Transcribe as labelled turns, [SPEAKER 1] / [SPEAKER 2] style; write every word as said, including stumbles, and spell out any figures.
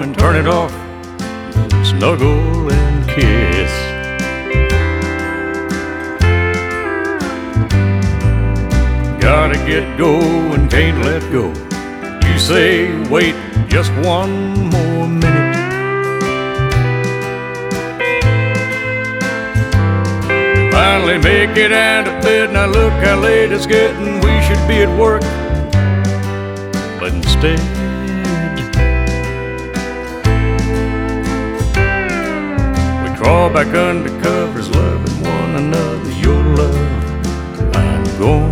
[SPEAKER 1] and turn it off, snuggle and kiss. Gotta get going, can't let go. You say wait just one more minute. Finally make it out of bed, now look how late it's getting. We should be at work, but instead we crawl back under covers, loving one another. Your love, I'm going